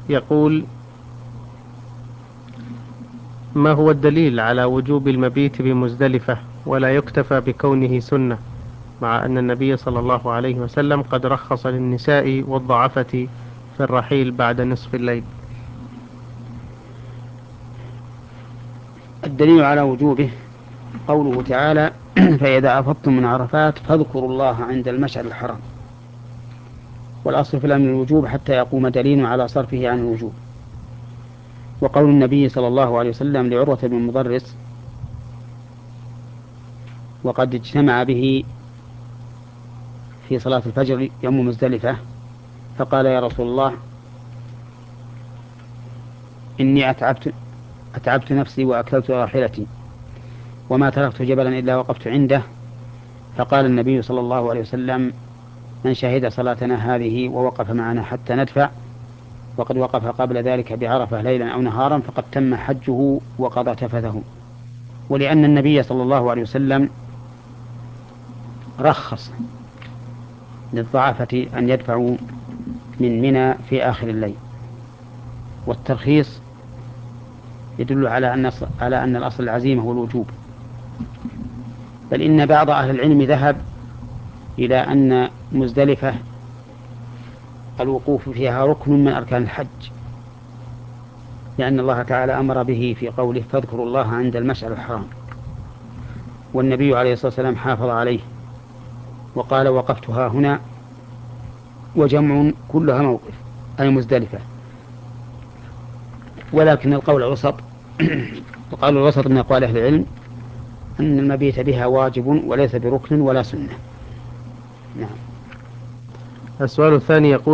يقول: ما هو الدليل على وجوب المبيت بمزدلفة ولا يكتفى بكونه سنة، مع أن النبي صلى الله عليه وسلم قد رخص للنساء والضعفة في الرحيل بعد نصف الليل؟ الدليل على وجوبه قوله تعالى: فإذا أفضتم من عرفات فاذكروا الله عند المشعر الحرام. والأصل في الأمر الوجوب حتى يقوم دليل على صرفه عن الوجوب. وقول النبي صلى الله عليه وسلم لعروة بن مضرس وقد اجتمع به في صلاة الفجر يوم مزدلفة، فقال: يا رسول الله، إني أتعبت نفسي وأكلت راحلتي وما تركت جبلا إلا وقفت عنده. فقال النبي صلى الله عليه وسلم: من شهد صلاتنا هذه ووقف معنا حتى ندفع وقد وقف قبل ذلك بعرفة ليلا أو نهارا فقد تم حجه وقضى تفثه. ولأن النبي صلى الله عليه وسلم رخص للضعفة أن يدفعوا من منى في آخر الليل، والترخيص يدل على أن الأصل العزيمة والوجوب. بل إن بعض أهل العلم ذهب إلى أن مزدلفة الوقوف فيها ركن من أركان الحج، لأن الله تعالى أمر به في قوله: فاذكروا الله عند المشعر الحرام، والنبي عليه الصلاة والسلام حافظ عليه وقال: وقفتها هنا، وجمع كلها موقف أي مزدلفة. ولكن القول الوسط القول الوسط من أقوال أهل العلم أن المبيت بها واجب وليس بركن ولا سنة. نعم. السؤال الثاني يقول: